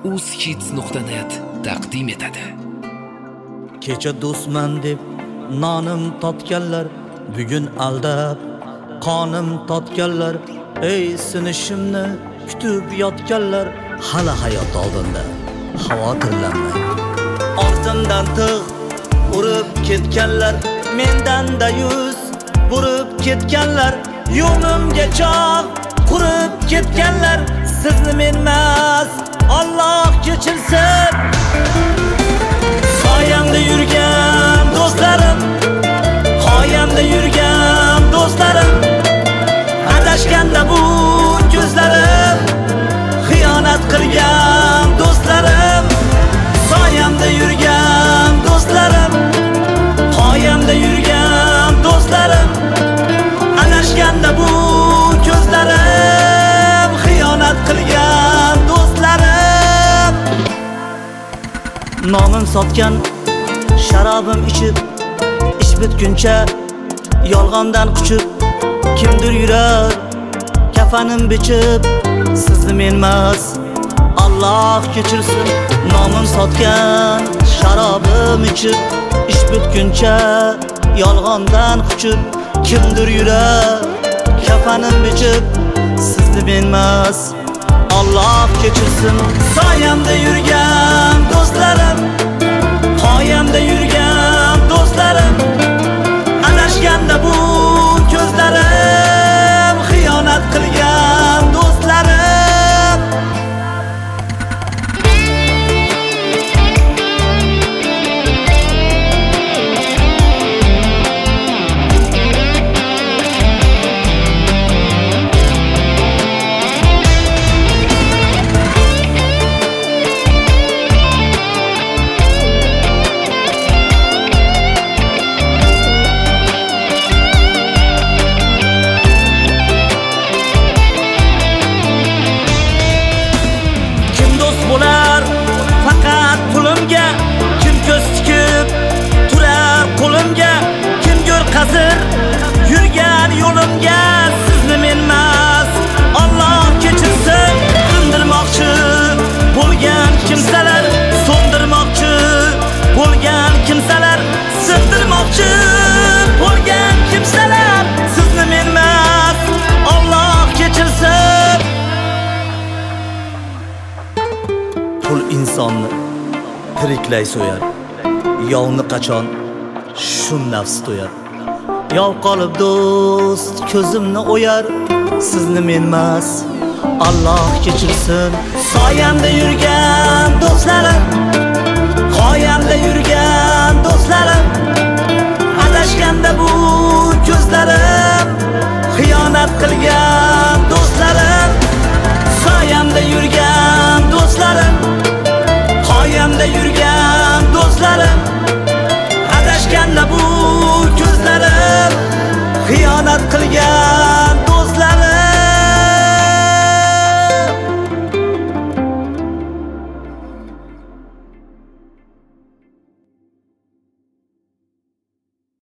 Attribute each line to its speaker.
Speaker 1: uzhits.net taqdim etadi.
Speaker 2: Kecha do'stman deb nonim totganlar, bugun aldab qonim totganlar, ey sinishimni kutib yotganlar, hali hayot oldinda xavotirlanmang. Ortimdan tig' urib ketganlar, mendan-da yuz burib ketganlar, yo'limga choq qurib ketganlar, sizni men emas Alloh kechirsin. Soyamda yurgan do'stlarim, qoyamda yurgan do'stlarim, adashganda bu ko'zlarim, xiyonat qilgan do'stlarim. Soyamda yurgan do'stlarim, qoyamda yurgan do'stlarim, adashganda bu ko'zlarim, xiyonat qilgan do'stlarim. Nomim sotgan sharobim ichib, ish bitguncha yolg'ondan quchib, kimdir yurar kafanim bichib, sizni men emas Alloh kechirsin. Nomim sotgan sharobim ichib, ish bitguncha yolg'ondan quchib, kimdir yurar kafanim bichib, sizni men emas Alloh kechirsin. Soyamda yurgan do'stlarim, qoyamda yurgan do'stlarim, adashganda bu ko'zlarim, xiyonat qilgan do'stlarim. Faqat pulimga, kim ko'z tikib turar qo'limga, kim go'r qazir yurgan yo'limga, sizni men emas Alloh kechirsin. Sindirmoqchi bo'lgan kimsalar, so'ndirmoqchi bo'lgan kimsalar, sindirmoqchi bo'lgan kimsalar, sizni men emas Alloh kechirsin. Pul insonni tiriklay so'yar, yovni qachon shu nafs to'yar. Yov qolib do'st ko'zimni o'yar, sizni men emas Alloh kechirsin. Soyamda yurgan do'stlar